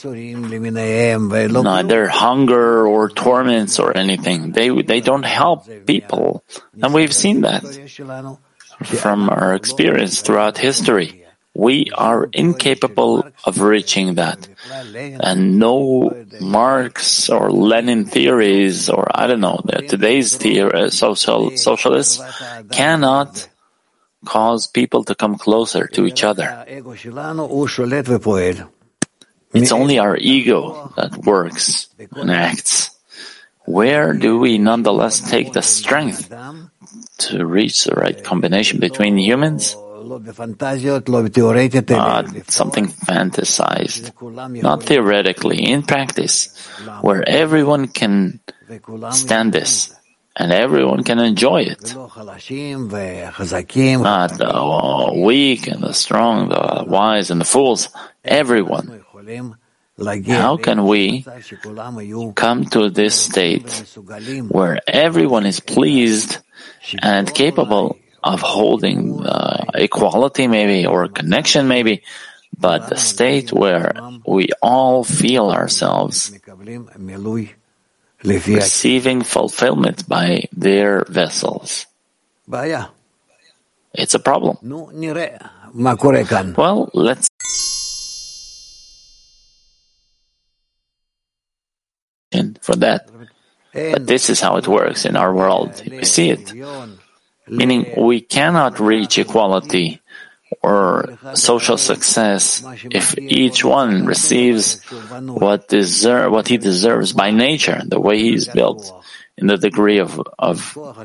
Neither hunger or torments or anything. They they don't help people. And we've seen that from our experience throughout history. We are incapable of reaching that. And no Marx or Lenin theories, or I don't know, today's theory, social, socialists cannot cause people to come closer to each other. It's only our ego that works and acts. Where do we nonetheless take the strength to reach the right combination between humans? Not something fantasized, not theoretically, in practice, where everyone can stand this and everyone can enjoy it. Not the weak and the strong, the wise and the fools, everyone. How can we come to this state where everyone is pleased and capable of holding uh, equality maybe, or connection maybe, but the state where we all feel ourselves receiving fulfillment by their vessels? It's a problem. Well, let's for that. But this is how it works in our world. We see it. Meaning we cannot reach equality or social success if each one receives what deserve, what he deserves by nature, the way he's built, in the degree of, of uh,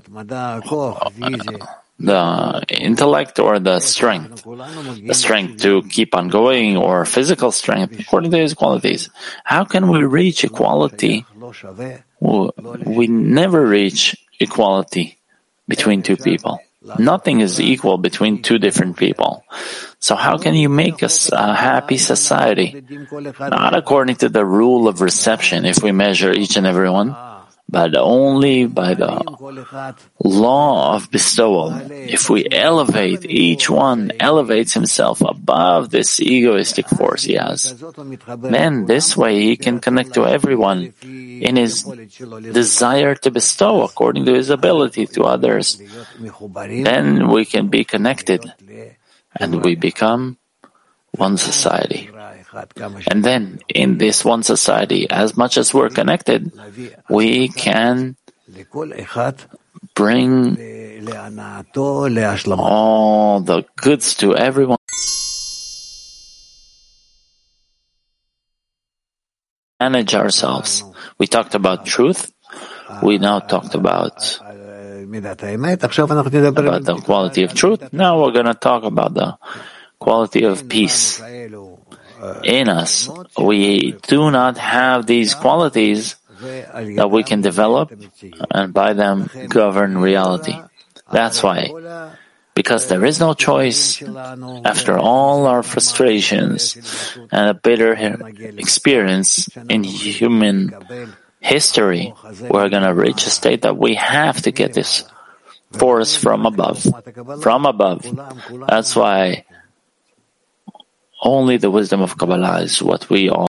the intellect or the strength, the strength to keep on going, or physical strength according to his qualities. How can we reach equality? We never reach equality between two people. Nothing is equal between two different people. So how can you make us a happy society? Not according to the rule of reception, if we measure each and every one, but only by the law of bestowal. If we elevate, each one elevates himself above this egoistic force he has, then this way he can connect to everyone in his desire to bestow according to his ability to others. Then we can be connected and we become one society. And then, in this one society, as much as we're connected, we can bring all the goods to everyone. Manage ourselves. We talked about truth. We now talked about, about the quality of truth. Now we're going to talk about the quality of peace. In us, we do not have these qualities that we can develop and by them govern reality. That's why, because there is no choice, after all our frustrations and a bitter experience in human history, we're going to reach a state that we have to get this force from above. From above. That's why only the wisdom of Kabbalah is what we all